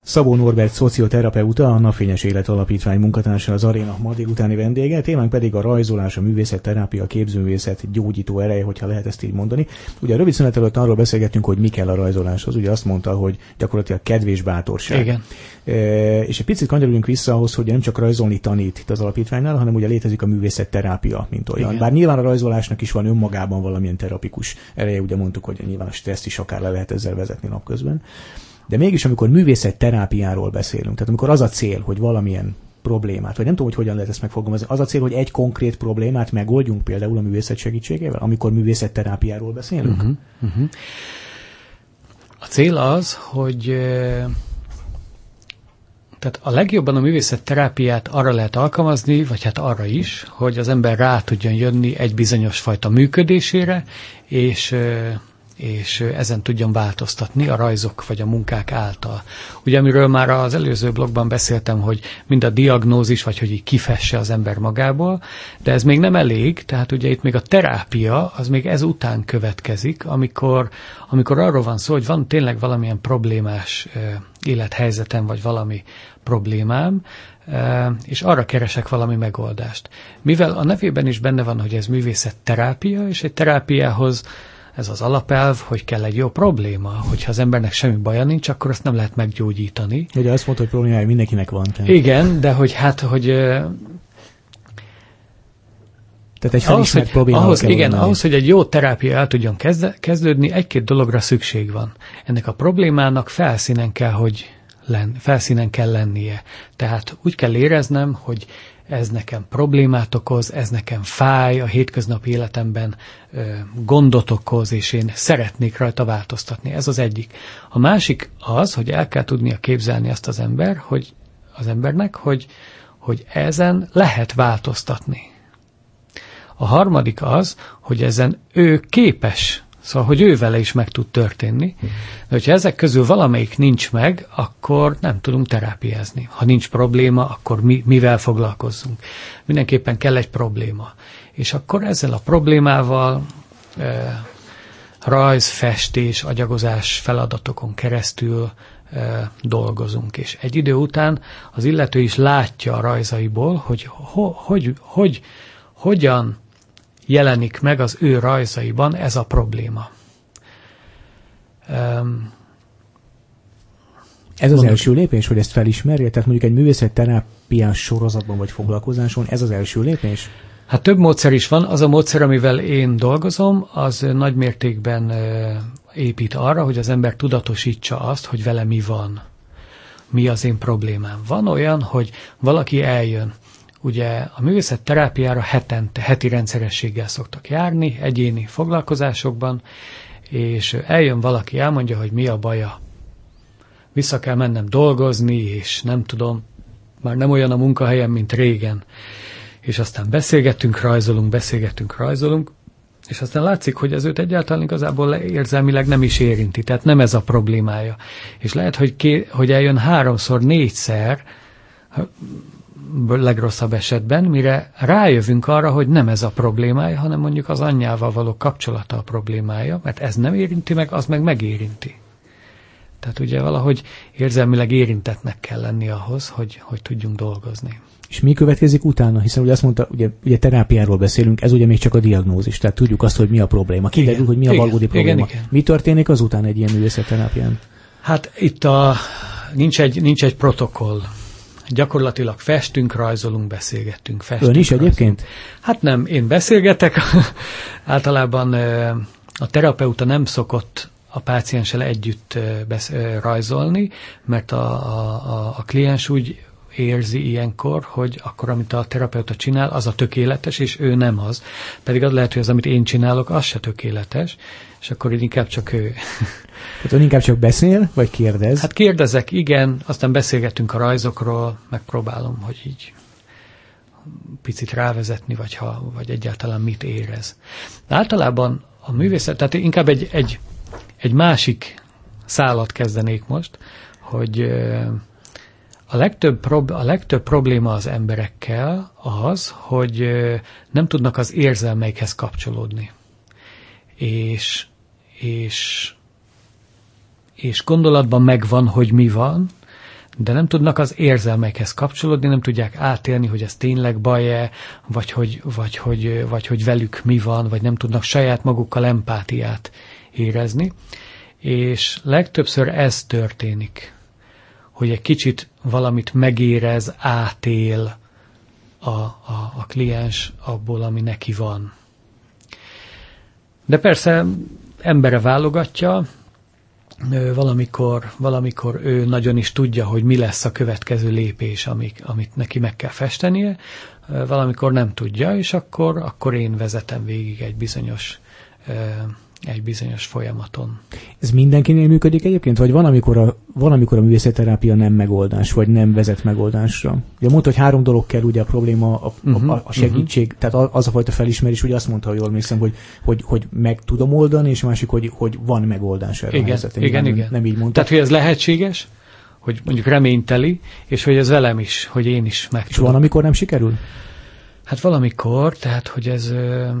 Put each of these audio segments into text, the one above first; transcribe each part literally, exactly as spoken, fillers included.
Szabó Norbert szocioterapeuta, a Napfényes Élet Alapítvány munkatársa, az Aréna ma délutáni vendége, témánk pedig a rajzolás, a művészetterápia, a képzőművészet gyógyító ereje, hogyha lehet ezt így mondani. Ugye a rövid szünet előtt arról beszélgettünk, hogy mi kell a rajzoláshoz. Ugye azt mondta, hogy gyakorlatilag kedv és bátorság. Igen. E, és egy picit kanyarodjunk vissza ahhoz, hogy nem csak rajzolni tanít itt az alapítványnál, hanem ugye létezik a művészetterápia, mint olyan. Igen. Bár nyilván a rajzolásnak is van önmagában valamilyen terapikus ereje, ugye mondtuk, hogy nyilván a stresszt is akár le lehet ezzel vezetni napközben. De mégis, amikor művészetterápiáról beszélünk, tehát amikor az a cél, hogy valamilyen problémát, vagy nem tudom, hogy hogyan lehet ezt megfogalmazni, az a cél, hogy egy konkrét problémát megoldjunk például a művészet segítségével, amikor művészetterápiáról beszélünk? Uh-huh, uh-huh. A cél az, hogy tehát a legjobban a művészetterápiát arra lehet alkalmazni, vagy hát arra is, hogy az ember rá tudjon jönni egy bizonyos fajta működésére, és és ezen tudjon változtatni a rajzok vagy a munkák által. Ugye, amiről már az előző blogban beszéltem, hogy mind a diagnózis, vagy hogy így kifesse az ember magából, de ez még nem elég, tehát ugye itt még a terápia, az még ez után következik, amikor, amikor arról van szó, hogy van tényleg valamilyen problémás élethelyzetem, vagy valami problémám, és arra keresek valami megoldást. Mivel a nevében is benne van, hogy ez művészetterápia, és egy terápiához ez az alapelv, hogy kell egy jó probléma, hogyha az embernek semmi baja nincs, akkor azt nem lehet meggyógyítani. Ugye azt mondta, hogy problémája mindenkinek van. Tehát. Igen, de hogy hát, hogy... Tehát egy felismert probléma. Ahhoz, igen, ahhoz, hogy egy jó terápia el tudjon kezdődni, egy-két dologra szükség van. Ennek a problémának felszínen kell, hogy len, felszínen kell lennie. Tehát úgy kell éreznem, hogy ez nekem problémát okoz, ez nekem fáj, a hétköznapi életemben ö, gondot okoz, és én szeretnék rajta változtatni. Ez az egyik. A másik az, hogy el kell tudnia képzelni azt az ember, hogy az embernek, hogy, hogy ezen lehet változtatni. A harmadik az, hogy ezen ő képes, szóval, hogy ő vele is meg tud történni. De hogyha ezek közül valamelyik nincs meg, akkor nem tudunk terápiázni. Ha nincs probléma, akkor mi, mivel foglalkozzunk? Mindenképpen kell egy probléma. És akkor ezzel a problémával e, rajz, festés, agyagozás feladatokon keresztül e, dolgozunk. És egy idő után az illető is látja a rajzaiból, hogy ho, hogy, hogy, hogyan jelenik meg az ő rajzaiban ez a probléma. Um, ez az mondom, első lépés, hogy ezt felismerje? Tehát mondjuk egy művészetterápiás sorozatban vagy foglalkozáson, ez az első lépés? Hát több módszer is van. Az a módszer, amivel én dolgozom, az nagy mértékben épít arra, hogy az ember tudatosítsa azt, hogy vele mi van. Mi az én problémám. Van olyan, hogy valaki eljön. Ugye a művészetterápiára hetente, heti rendszerességgel szoktak járni, egyéni foglalkozásokban, és eljön valaki, elmondja, hogy mi a baja. Vissza kell mennem dolgozni, és nem tudom, már nem olyan a munkahelyem, mint régen. És aztán beszélgettünk, rajzolunk, beszélgettünk, rajzolunk, és aztán látszik, hogy ez őt egyáltalán igazából érzelmileg nem is érinti, tehát nem ez a problémája. És lehet, hogy, ké, hogy eljön háromszor, négyszer, legrosszabb esetben, mire rájövünk arra, hogy nem ez a problémája, hanem mondjuk az anyjával való kapcsolata a problémája, mert ez nem érinti meg, az meg megérinti. Tehát ugye valahogy érzelmileg érintettnek kell lenni ahhoz, hogy, hogy tudjunk dolgozni. És mi következik utána? Hiszen ugye azt mondta, ugye, ugye terápiáról beszélünk, ez ugye még csak a diagnózis, tehát tudjuk azt, hogy mi a probléma. Kiderül, hogy mi a valódi probléma. Igen, igen. Mi történik azután egy ilyen művészetterápián? Hát itt a, nincs, egy, nincs egy protokoll. Gyakorlatilag festünk, rajzolunk, beszélgettünk. Festünk, Ön is rajzolunk. Egyébként? Hát nem, én beszélgetek. Általában a terapeuta nem szokott a pácienssel együtt besz- rajzolni, mert a, a, a kliens úgy érzi ilyenkor, hogy akkor, amit a terapeuta csinál, az a tökéletes, és ő nem az. Pedig az lehet, hogy az, amit én csinálok, az se tökéletes, és akkor inkább csak ő. Tehát ön inkább csak beszél, vagy kérdez? Hát kérdezek, igen, aztán beszélgetünk a rajzokról, megpróbálom, hogy így picit rávezetni, vagy, ha, vagy egyáltalán mit érez. De általában a művészet, tehát inkább egy, egy, egy másik szálat kezdenék most, hogy a legtöbb, prob- a legtöbb probléma az emberekkel az, hogy nem tudnak az érzelmeikhez kapcsolódni. És, és, és gondolatban megvan, hogy mi van, de nem tudnak az érzelmekhez kapcsolódni, nem tudják átélni, hogy ez tényleg baj-e, vagy hogy, vagy, hogy, vagy hogy velük mi van, vagy nem tudnak saját magukkal empátiát érezni. És legtöbbször ez történik, hogy egy kicsit valamit megérez, átél a, a, a kliens abból, ami neki van. De persze embere válogatja, valamikor, valamikor ő nagyon is tudja, hogy mi lesz a következő lépés, amik, amit neki meg kell festenie, valamikor nem tudja, és akkor, akkor én vezetem végig egy bizonyos egy bizonyos folyamaton. Ez mindenkinél működik egyébként? Vagy van, amikor a, van, amikor a művészetterápia nem megoldás, vagy nem vezet megoldásra? Ugye mondta, hogy három dolog kell, ugye a probléma, a, uh-huh, a, a segítség, uh-huh. tehát az a fajta felismerés, ugye azt mondta, hogy jól emlékszem, hogy, hogy, hogy meg tudom oldani, és a másik, hogy, hogy van megoldás erre igen, a helyzetre. Igen, nem, igen. Nem így mondta. Tehát, hogy ez lehetséges, hogy mondjuk reményteli, és hogy ez velem is, hogy én is meg És tudom. van, amikor nem sikerül? Hát valamikor, tehát, hogy ez...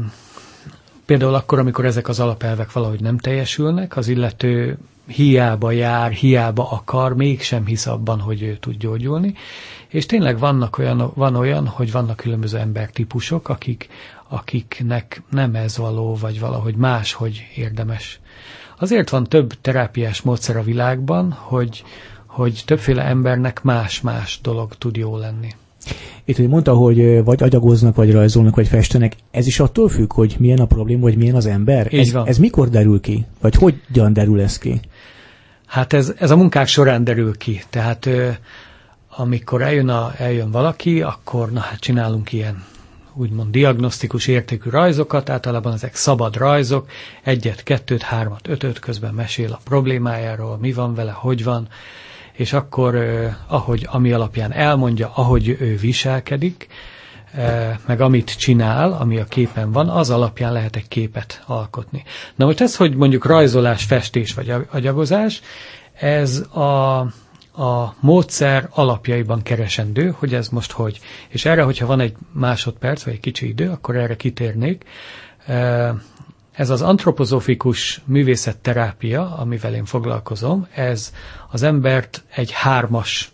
Például akkor, amikor ezek az alapelvek valahogy nem teljesülnek, az illető hiába jár, hiába akar, mégsem hisz abban, hogy ő tud gyógyulni. És tényleg vannak olyan, van olyan, hogy vannak különböző embertípusok, akik, akiknek nem ez való, vagy valahogy máshogy érdemes. Azért van több terápiás módszer a világban, hogy, hogy többféle embernek más-más dolog tud jó lenni. Itt hogy mondta, hogy vagy agyagoznak, vagy rajzolnak, vagy festenek. Ez is attól függ, hogy milyen a probléma, vagy milyen az ember? Ez, ez mikor derül ki? Vagy hogyan derül ez ki? Hát ez, ez a munkák során derül ki. Tehát ö, amikor eljön, a, eljön valaki, akkor na hát csinálunk ilyen úgymond diagnosztikus értékű rajzokat, általában ezek szabad rajzok, egyet, kettőt, hármat, ötöt, közben mesél a problémájáról, mi van vele, hogy van, és akkor, eh, ahogy, ami alapján elmondja, ahogy ő viselkedik, eh, meg amit csinál, ami a képen van, az alapján lehet egy képet alkotni. Na most ez, hogy mondjuk rajzolás, festés vagy agyagozás, ez a, a módszer alapjaiban keresendő, hogy ez most hogy. És erre, hogyha van egy másodperc, vagy egy kicsi idő, akkor erre kitérnék. Eh, Ez az antropozófikus művészetterápia, amivel én foglalkozom, ez az embert egy hármas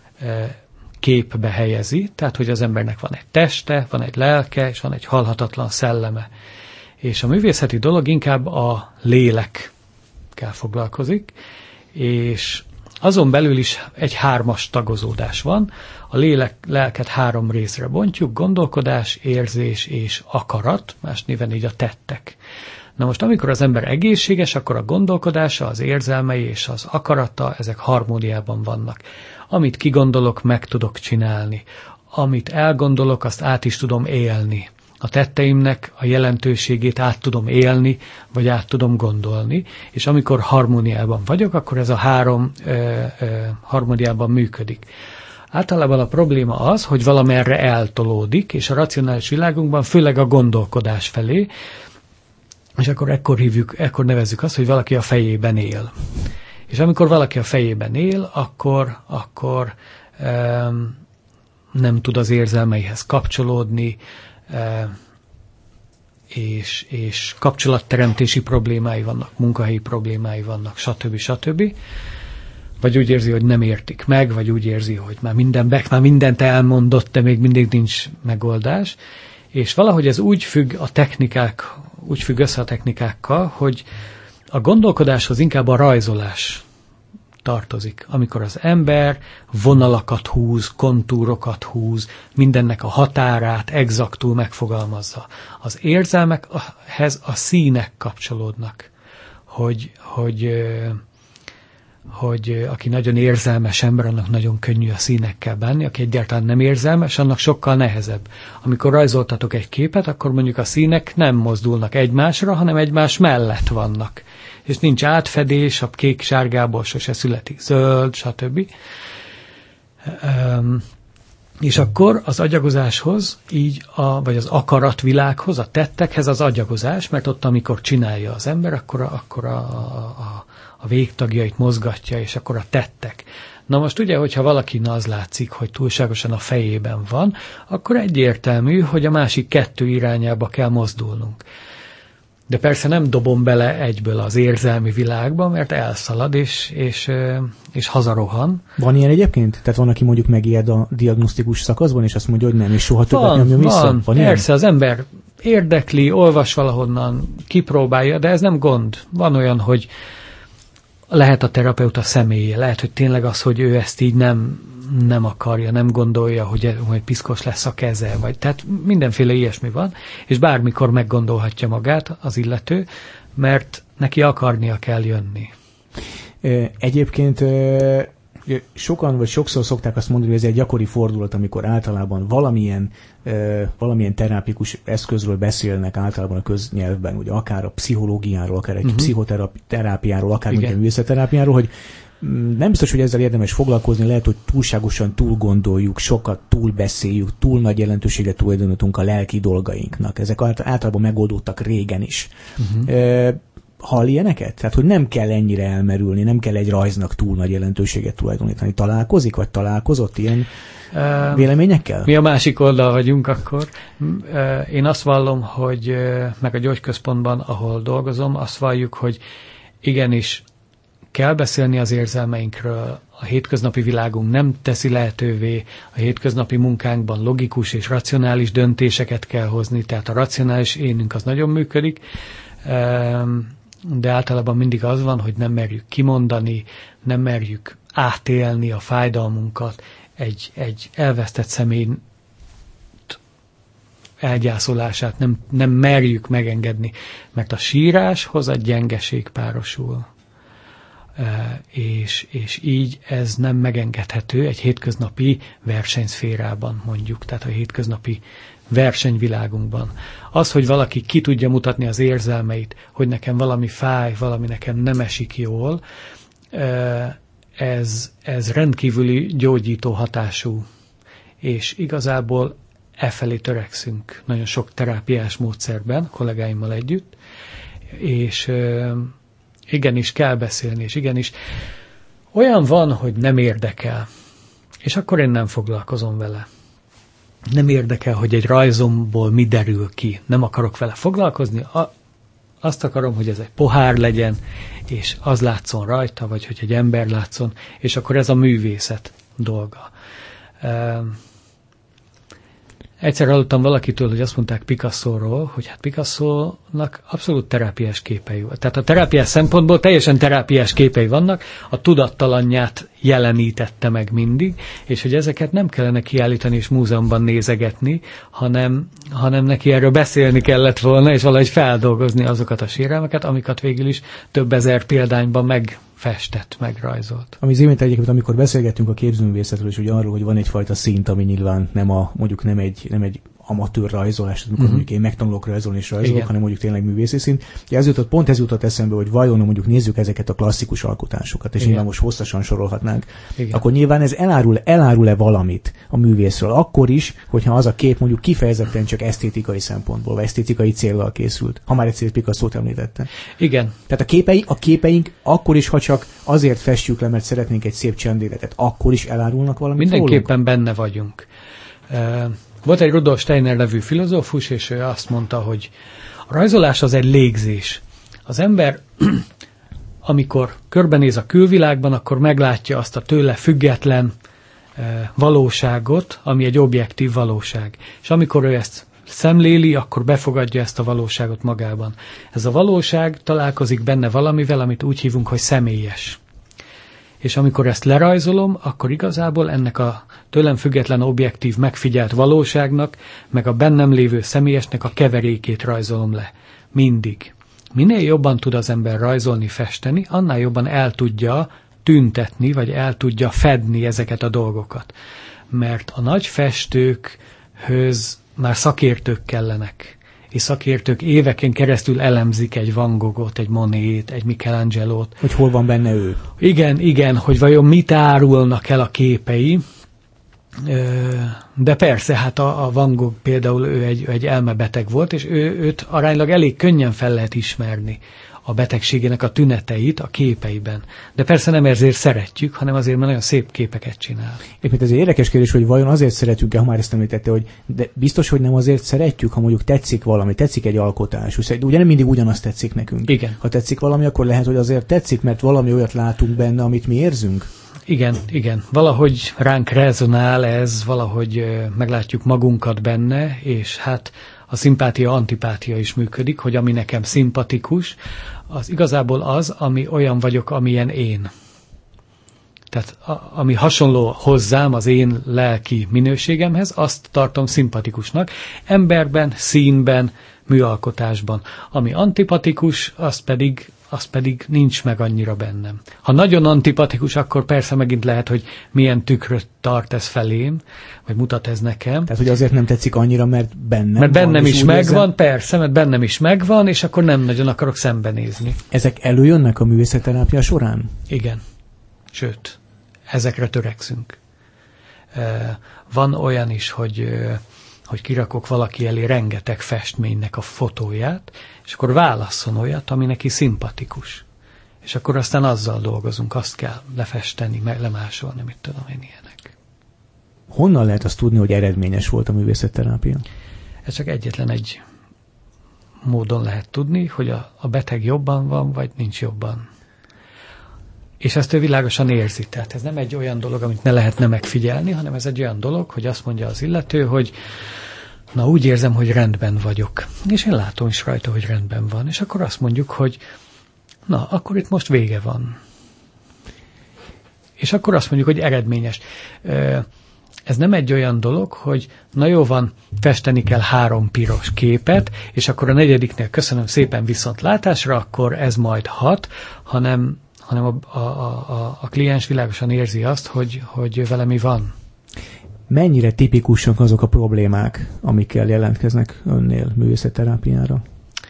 képbe helyezi, tehát hogy az embernek van egy teste, van egy lelke, és van egy halhatatlan szelleme. És a művészeti dolog inkább a lélekkel foglalkozik, és azon belül is egy hármas tagozódás van. A lélek, lelket három részre bontjuk, gondolkodás, érzés és akarat, más néven így a tettek. Na most, amikor az ember egészséges, akkor a gondolkodása, az érzelmei és az akarata, ezek harmóniában vannak. Amit kigondolok, meg tudok csinálni. Amit elgondolok, azt át is tudom élni. A tetteimnek a jelentőségét át tudom élni, vagy át tudom gondolni, és amikor harmóniában vagyok, akkor ez a három ö, ö, harmóniában működik. Általában a probléma az, hogy valamerre eltolódik, és a racionális világunkban főleg a gondolkodás felé, és akkor ekkor hívjuk, ekkor nevezzük azt, hogy valaki a fejében él. És amikor valaki a fejében él, akkor, akkor um, nem tud az érzelmeihez kapcsolódni, um, és, és kapcsolatteremtési problémái vannak, munkahelyi problémái vannak, stb. stb. Vagy úgy érzi, hogy nem értik meg, vagy úgy érzi, hogy már, minden, már mindent elmondott, de még mindig nincs megoldás. És valahogy ez úgy függ a technikák, úgy függ össze a technikákkal, hogy a gondolkodáshoz inkább a rajzolás tartozik. Amikor az ember vonalakat húz, kontúrokat húz, mindennek a határát exaktul megfogalmazza. Az érzelmekhez a színek kapcsolódnak, hogy, hogy, hogy aki nagyon érzelmes ember, annak nagyon könnyű a színekkel bánni, aki egyáltalán nem érzelmes, annak sokkal nehezebb. Amikor rajzoltatok egy képet, akkor mondjuk a színek nem mozdulnak egymásra, hanem egymás mellett vannak. És nincs átfedés, a kék sárgából sose születik zöld, stb. Um, és akkor az agyagozáshoz, így a, vagy az akaratvilághoz, a tettekhez az agyagozás, mert ott, amikor csinálja az ember, akkor a, akkor a, a, a végtagjait mozgatja, és akkor a tettek. Na most ugye, hogyha valakin az látszik, hogy túlságosan a fejében van, akkor egyértelmű, hogy a másik kettő irányába kell mozdulnunk. De persze nem dobom bele egyből az érzelmi világba, mert elszalad, és, és, és hazarohan. Van ilyen egyébként? Tehát van, aki mondjuk megijed a diagnosztikus szakaszban, és azt mondja, hogy nem, és soha többet van, nyomja vissza? Van, van persze, az ember érdekli, olvas valahonnan, kipróbálja, de ez nem gond. Van olyan, hogy lehet a terapeuta személye, lehet, hogy tényleg az, hogy ő ezt így nem, nem akarja, nem gondolja, hogy, hogy piszkos lesz a keze, vagy tehát mindenféle ilyesmi van, és bármikor meggondolhatja magát az illető, mert neki akarnia kell jönni. Egyébként sokan, vagy sokszor szokták azt mondani, hogy ez egy gyakori fordulat, amikor általában valamilyen, valamilyen terápikus eszközről beszélnek általában a köznyelvben, ugye akár a pszichológiáról, akár egy uh-huh. pszichoterápiáról, akár mondjuk a művészetterápiáról, hogy nem biztos, hogy ezzel érdemes foglalkozni, lehet, hogy túlságosan túl gondoljuk, sokat túl beszéljük, túl nagy jelentőséget tulajdonítunk a lelki dolgainknak. Ezek általában megoldódtak régen is. Uh-huh. Hall ilyeneket? Tehát, hogy nem kell ennyire elmerülni, nem kell egy rajznak túl nagy jelentőséget tulajdonítani. Találkozik, vagy találkozott ilyen uh, véleményekkel? Mi a másik oldal vagyunk akkor. Uh, én azt vallom, hogy uh, meg a gyógyközpontban, ahol dolgozom, azt valljuk, hogy igenis kell beszélni az érzelmeinkről, a hétköznapi világunk nem teszi lehetővé, a hétköznapi munkánkban logikus és racionális döntéseket kell hozni, tehát a racionális énünk az nagyon működik, de általában mindig az van, hogy nem merjük kimondani, nem merjük átélni a fájdalmunkat, egy, egy elvesztett személy elgyászolását nem, nem merjük megengedni, mert a síráshoz a gyengeség párosul. És, és így ez nem megengedhető egy hétköznapi versenyszférában mondjuk, tehát a hétköznapi versenyvilágunkban. Az, hogy valaki ki tudja mutatni az érzelmeit, hogy nekem valami fáj, valami nekem nem esik jól, ez, ez rendkívüli gyógyító hatású, és igazából efelé törekszünk nagyon sok terápiás módszerben, kollégáimmal együtt, és igenis kell beszélni, és igenis olyan van, hogy nem érdekel, és akkor én nem foglalkozom vele. Nem érdekel, hogy egy rajzomból mi derül ki. Nem akarok vele foglalkozni, a, azt akarom, hogy ez egy pohár legyen, és az látszon rajta, vagy hogy egy ember látszon, és akkor ez a művészet dolga. Egyszer hallottam valakitől, hogy azt mondták Picasso-ról, hogy hát Picasso-nak abszolút terápiás képei van. Tehát a terápiás szempontból teljesen terápiás képei vannak, a tudattalanját jelenítette meg mindig, és hogy ezeket nem kellene kiállítani és múzeumban nézegetni, hanem, hanem neki erről beszélni kellett volna, és valahogy feldolgozni azokat a sérelmeket, amiket végül is több ezer példányban megfestett, megrajzolt. Ami az imént egyébként, amikor beszélgettünk a képzőművészetről, és ugye arról, hogy van egyfajta szint, ami nyilván nem a, mondjuk nem egy, nem egy amatőr rajzolás, amikor uh-huh. mondjuk én megtanulok rajzolni és rajzolok, igen. hanem mondjuk tényleg művészi szint. Ugye ez jutott, pont ez jutott eszembe, hogy vajon mondjuk nézzük ezeket a klasszikus alkotásokat, és igen. nyilván most hosszasan sorolhatnánk, igen. akkor nyilván ez elárul, elárul-e valamit a művészről, akkor is, hogyha az a kép mondjuk kifejezetten csak esztétikai szempontból, vagy esztétikai céllal készült, ha már egyszer Picasso-t említette. Igen. Tehát a, képei, a képeink akkor is, ha csak azért festjük le, mert szeretnénk egy szép csendéletet, akkor is elárulnak valamit. Mindenképpen rólunk? Benne vagyunk. Uh, Volt egy Rudolf Steiner nevű filozófus, és ő azt mondta, hogy a rajzolás az egy légzés. Az ember, amikor körbenéz a külvilágban, akkor meglátja azt a tőle független e, valóságot, ami egy objektív valóság. És amikor ő ezt szemléli, akkor befogadja ezt a valóságot magában. Ez a valóság találkozik benne valamivel, amit úgy hívunk, hogy személyes. És amikor ezt lerajzolom, akkor igazából ennek a tőlem független objektív megfigyelt valóságnak, meg a bennem lévő személyesnek a keverékét rajzolom le. Mindig. Minél jobban tud az ember rajzolni, festeni, annál jobban el tudja tüntetni, vagy el tudja fedni ezeket a dolgokat. Mert a nagy festőkhöz már szakértők kellenek. És szakértők éveken keresztül elemzik egy Van Goghot, egy Monét, egy Michelangelót. Hogy hol van benne ő. Igen, igen, hogy vajon mit árulnak el a képei. De persze, hát a, a Van Gogh például ő egy, egy elmebeteg volt, és ő, őt aránylag elég könnyen fel lehet ismerni. a betegségének a tüneteit a képeiben. De persze nem ezért szeretjük, hanem azért, mert nagyon szép képeket csinál. Éppen ez egy érdekes kérdés, hogy vajon azért szeretjük-e, ha már ezt említette, hogy de biztos, hogy nem azért szeretjük, ha mondjuk tetszik valami, tetszik egy alkotás. Ugye nem mindig ugyanazt tetszik nekünk. Igen. Ha tetszik valami, akkor lehet, hogy azért tetszik, mert valami olyat látunk benne, amit mi érzünk. Igen, igen. Valahogy ránk rezonál ez, valahogy meglátjuk magunkat benne, és hát a szimpátia-antipátia is működik, hogy ami nekem szimpatikus, az igazából az, ami olyan vagyok, amilyen én. Tehát a, ami hasonló hozzám, az én lelki minőségemhez, azt tartom szimpatikusnak. Emberben, színben, műalkotásban. Ami antipatikus, az pedig, az pedig nincs meg annyira bennem. Ha nagyon antipatikus, akkor persze megint lehet, hogy milyen tükröt tart ez felém, vagy mutat ez nekem. Tehát, hogy azért nem tetszik annyira, mert bennem Mert bennem van, is megvan, érzem... persze, mert bennem is megvan, és akkor nem nagyon akarok szembenézni. Ezek előjönnek a művészetterápia során? Igen. Sőt, ezekre törekszünk. Van olyan is, hogy... hogy kirakok valaki elé rengeteg festménynek a fotóját, és akkor válasszon olyat, ami neki szimpatikus. És akkor aztán azzal dolgozunk, azt kell lefesteni, lemásolni, mit tudom én ilyenek. Honnan lehet azt tudni, hogy eredményes volt a művészetterápia? Ez csak egyetlen egy módon lehet tudni, hogy a, a beteg jobban van, vagy nincs jobban. És ezt ő világosan érzi. Tehát ez nem egy olyan dolog, amit ne lehetne megfigyelni, hanem ez egy olyan dolog, hogy azt mondja az illető, hogy na úgy érzem, hogy rendben vagyok. És én látom is rajta, hogy rendben van. És akkor azt mondjuk, hogy na, akkor itt most vége van. És akkor azt mondjuk, hogy eredményes. Ez nem egy olyan dolog, hogy na jó van, festeni kell három piros képet, és akkor a negyediknél köszönöm szépen viszontlátásra, akkor ez majd hat, hanem hanem a, a, a, a kliens világosan érzi azt, hogy, hogy vele mi van. Mennyire tipikusak azok a problémák, amikkel jelentkeznek önnél művészetterápiára?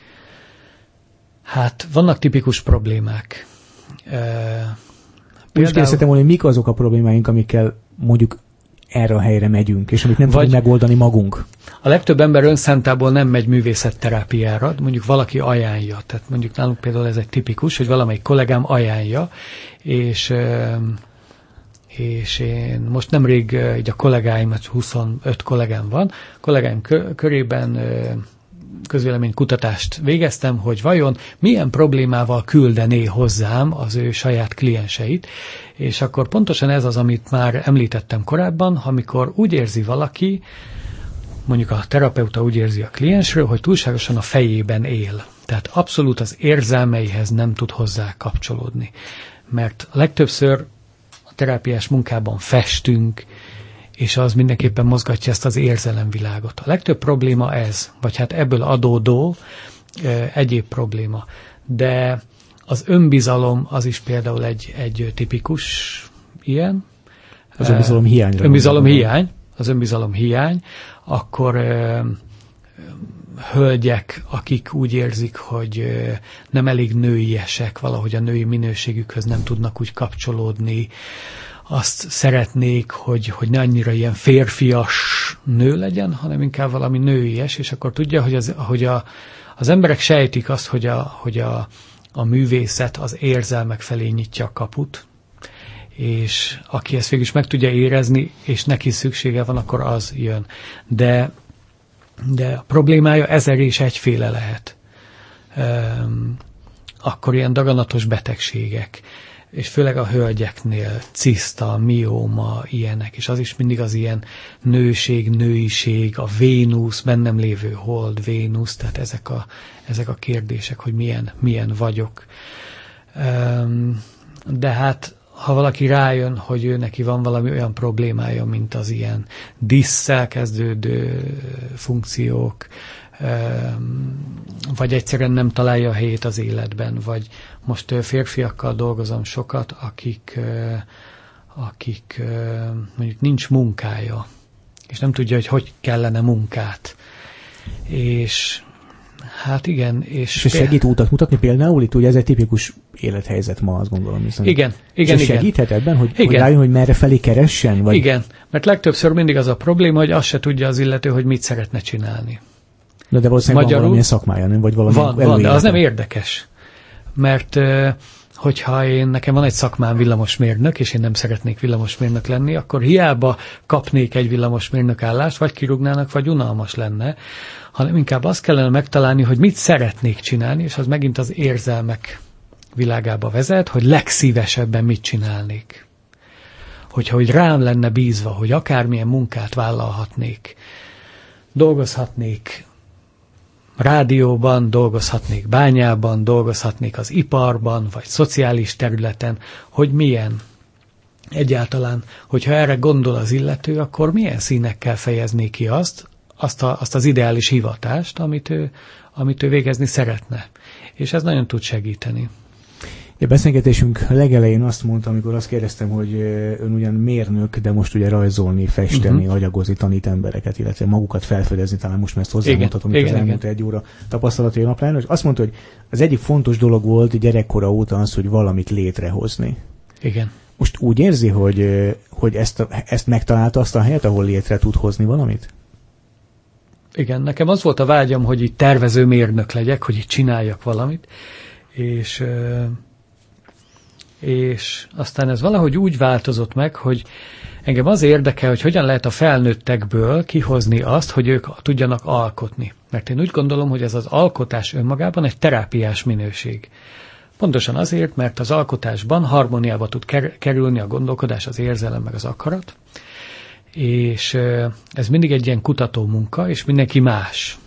Hát vannak tipikus problémák. E, például... Úgy kérdeztem volna, hogy mik azok a problémáink, amikkel mondjuk erre a helyre megyünk, és amit nem tudunk megoldani magunk. A legtöbb ember önszántából nem megy művészetterápiára, mondjuk valaki ajánlja. Tehát mondjuk nálunk például ez egy tipikus, hogy valamelyik kollégám ajánlja, és, és én most nemrég így a kollégáim, huszonöt kollégám van, a kollégáim körében közvéleménykutatást végeztem, hogy vajon milyen problémával küldené hozzám az ő saját klienseit, és akkor pontosan ez az, amit már említettem korábban, amikor úgy érzi valaki, mondjuk a terapeuta úgy érzi a kliensről, hogy túlságosan a fejében él. Tehát abszolút az érzelmeihez nem tud hozzá kapcsolódni. Mert legtöbbször a terápiás munkában festünk, és az mindenképpen mozgatja ezt az érzelemvilágot. A legtöbb probléma ez, vagy hát ebből adódó e, egyéb probléma. De az önbizalom az is például egy, egy tipikus ilyen. Az önbizalom hiányra. Önbizalom hiány, az önbizalom hiány, akkor e, hölgyek, akik úgy érzik, hogy e, nem elég nőiesek, valahogy a női minőségükhöz nem tudnak úgy kapcsolódni, azt szeretnék, hogy, hogy ne annyira ilyen férfias nő legyen, hanem inkább valami nőies, és akkor tudja, hogy, az, hogy a, az emberek sejtik azt, hogy, a, hogy a, a művészet az érzelmek felé nyitja a kaput, és aki ezt végül is meg tudja érezni, és neki szüksége van, akkor az jön. De, de a problémája ezer és egyféle lehet. Üm, akkor ilyen daganatos betegségek, és főleg a hölgyeknél ciszta, mióma, ilyenek, és az is mindig az ilyen nőség, nőiség, a Vénusz, bennem lévő hold, Vénusz, tehát ezek a, ezek a kérdések, hogy milyen, milyen vagyok. De hát, ha valaki rájön, hogy ő neki van valami olyan problémája, mint az ilyen disszel kezdődő funkciók, vagy egyszerűen nem találja a helyét az életben, vagy most férfiakkal dolgozom sokat, akik, akik mondjuk nincs munkája, és nem tudja, hogy hogy kellene munkát. És hát igen. És, és segít útat mutatni például, itt ugye ez egy tipikus élethelyzet ma, azt gondolom. Viszont. Igen, igen, és igen. segíthet ebben, hogy, hogy rájön, hogy merre felé keressen? Vagy... Igen, mert legtöbbször mindig az a probléma, hogy azt se tudja az illető, hogy mit szeretne csinálni. De, de valószínűleg Magyarul, van valamilyen szakmája, nem? Vagy valami van, van, de az nem érdekes. mert hogyha én, nekem van egy szakmám villamosmérnök, és én nem szeretnék villamosmérnök lenni, akkor hiába kapnék egy villamosmérnök állást, vagy kirúgnának, vagy unalmas lenne, hanem inkább azt kellene megtalálni, hogy mit szeretnék csinálni, és az megint az érzelmek világába vezet, hogy legszívesebben mit csinálnék. Hogyha hogy rám lenne bízva, hogy akármilyen munkát vállalhatnék, dolgozhatnék rádióban, dolgozhatnék bányában, dolgozhatnék az iparban, vagy szociális területen, hogy milyen egyáltalán, hogyha erre gondol az illető, akkor milyen színekkel fejezné ki azt, azt, a, azt az ideális hivatást, amit ő, amit ő végezni szeretne. És ez nagyon tud segíteni. A beszélgetésünk legelején azt mondta, amikor azt kérdeztem, hogy ön ugyan mérnök, de most ugye rajzolni, festeni, uh-huh. agyagozni, tanít embereket, illetve magukat felfedezni, talán most már ezt hozzámondhatom, hogy az elmúlt egy óra tapasztalatai napján. Azt mondta, hogy az egyik fontos dolog volt gyerekkora óta az, hogy valamit létrehozni. Igen. Most úgy érzi, hogy, hogy ezt, a, ezt megtalálta azt a helyet, ahol létre tud hozni valamit? Igen, nekem az volt a vágyam, hogy így tervező mérnök legyek, hogy így csináljak valamit, és... és aztán ez valahogy úgy változott meg, hogy engem az érdekel, hogy hogyan lehet a felnőttekből kihozni azt, hogy ők tudjanak alkotni. Mert én úgy gondolom, hogy ez az alkotás önmagában egy terápiás minőség. Pontosan azért, mert az alkotásban harmóniába tud kerülni a gondolkodás, az érzelem, meg az akarat, és ez mindig egy ilyen kutató munka, és mindenki más.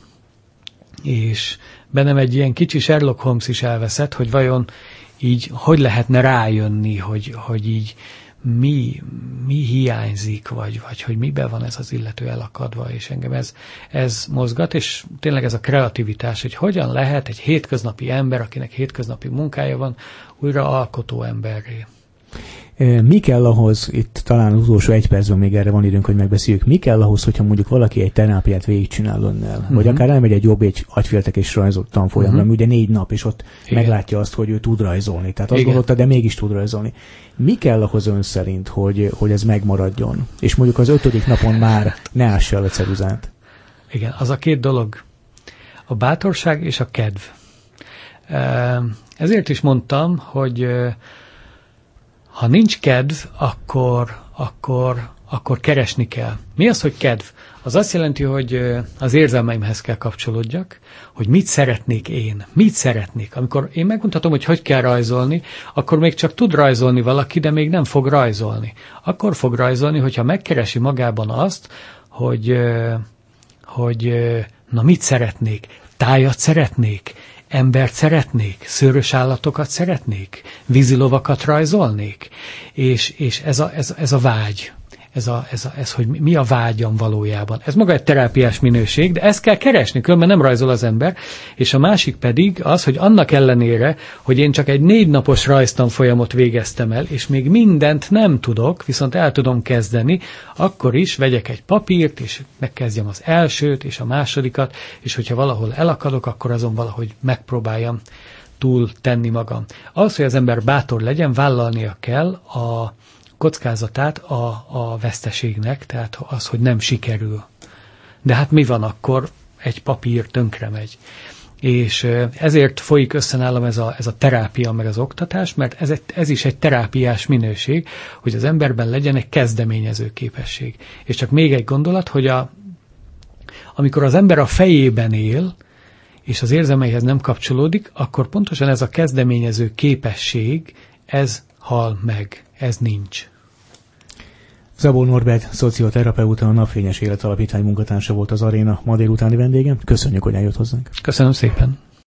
És bennem egy ilyen kicsi Sherlock Holmes is elveszett, hogy vajon így hogy lehetne rájönni, hogy, hogy így mi, mi hiányzik, vagy, vagy hogy miben van ez az illető elakadva, és engem ez, ez mozgat, és tényleg ez a kreativitás, hogy hogyan lehet egy hétköznapi ember, akinek hétköznapi munkája van, újra alkotó emberré. Mi kell ahhoz, itt talán az utolsó egy percben még erre van időnk, hogy megbeszéljük, mi kell ahhoz, hogyha mondjuk valaki egy terápiát végigcsinál önnel, uh-huh. vagy akár elmegy egy jobb egy agyféltekés rajzol tanfolyamra, uh-huh. ugye négy nap, és ott igen. meglátja azt, hogy ő tud rajzolni. Tehát azt gondolta, de mégis tud rajzolni. Mi kell ahhoz ön szerint, hogy, hogy ez megmaradjon? És mondjuk az ötödik napon már ne ássa el a ceruzát. Igen, az a két dolog. A bátorság és a kedv. Ezért is mondtam, hogy ha nincs kedv, akkor, akkor, akkor keresni kell. Mi az, hogy kedv? Az azt jelenti, hogy az érzelmeimhez kell kapcsolódjak, hogy mit szeretnék én, mit szeretnék. Amikor én megmutatom, hogy hogy kell rajzolni, akkor még csak tud rajzolni valaki, de még nem fog rajzolni. Akkor fog rajzolni, hogyha megkeresi magában azt, hogy, hogy na mit szeretnék, tájat szeretnék, embert szeretnék, szőrös állatokat szeretnék, vízilovakat rajzolnék, és, és ez, a, ez, ez a vágy, ez, a, ez, a, ez, hogy mi a vágyam valójában. Ez maga egy terápiás minőség, de ezt kell keresni, különben nem rajzol az ember, és a másik pedig az, hogy annak ellenére, hogy én csak egy négy napos rajztanfolyamot végeztem el, és még mindent nem tudok, viszont el tudom kezdeni, akkor is vegyek egy papírt, és megkezdjem az elsőt, és a másodikat, és hogyha valahol elakadok, akkor azon valahogy megpróbáljam túl tenni magam. Az, hogy az ember bátor legyen, vállalnia kell a kockázatát a, a veszteségnek, tehát az, hogy nem sikerül. De hát mi van akkor? Egy papír tönkre megy. És ezért folyik összenállom ez a, ez a terápia, meg az oktatás, mert ez, egy, ez is egy terápiás minőség, hogy az emberben legyen egy kezdeményező képesség. És csak még egy gondolat, hogy a, amikor az ember a fejében él, és az érzelmeihez nem kapcsolódik, akkor pontosan ez a kezdeményező képesség, ez hal meg, ez nincs. Szabó Norbert, szocioterapeuta, a Napfényes Élet Alapítvány munkatársa volt az Aréna ma délutáni vendége. Köszönjük, hogy eljött hozzánk. Köszönöm szépen.